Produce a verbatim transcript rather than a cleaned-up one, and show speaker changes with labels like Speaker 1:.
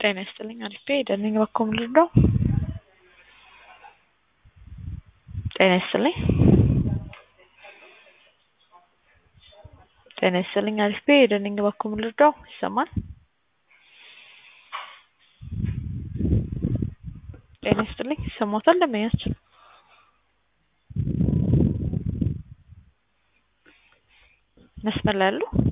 Speaker 1: ጤና ይስጥልኝ አልፌ ደህና በኮም ልርዳው ጤና ይስጥልኝ ጤና ይስጥልኝ አልፌ ደህና በኮም ልርዳው ይሰማል ጤና ይስጥልኝ ይሰማታል ለማያች መስመር ላይ አሉ